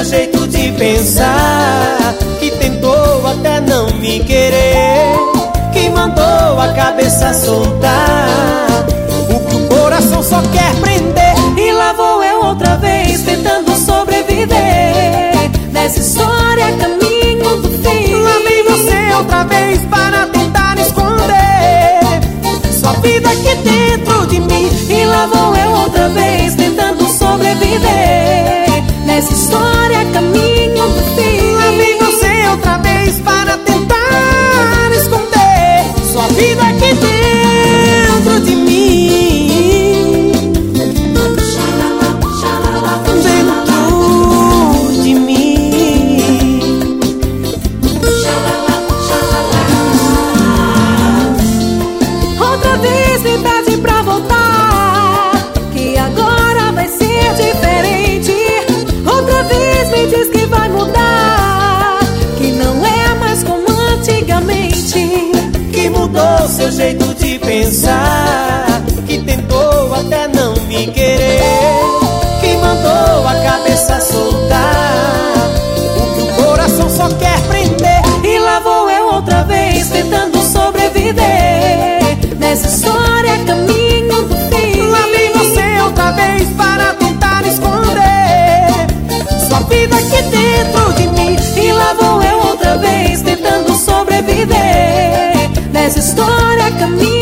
jeito de pensar, que tentou até não me querer, que mandou a cabeça soltar o que o coração só quer prender. E lá vou eu outra vez tentando sobreviver nessa história, caminho do fim. Lá vem você outra vez para tentar esconder sua vida aqui dentro de mim. E lá vou eu outra vez tentando sobreviver nessa história, caminho do fim. Lá vem você outra vez para tentar esconder sua vida aqui dentro de mim. Dentro de mim. Outra vez me pede pra voltar, que agora vai ser diferente. Outra vez me diz que vai mudar, que não é mais como antigamente, Que mudou seu jeito de pensar, que tentou até não me querer, que mandou a cabeça soltar o que o coração só quer prender. E lá vou eu outra vez tentando sobreviver nessa história, caminho do fim. Lá vem você outra vez para tentar esconder sua vida aqui dentro de mim. E lá vou eu outra vez tentando sobreviver nessa história, caminho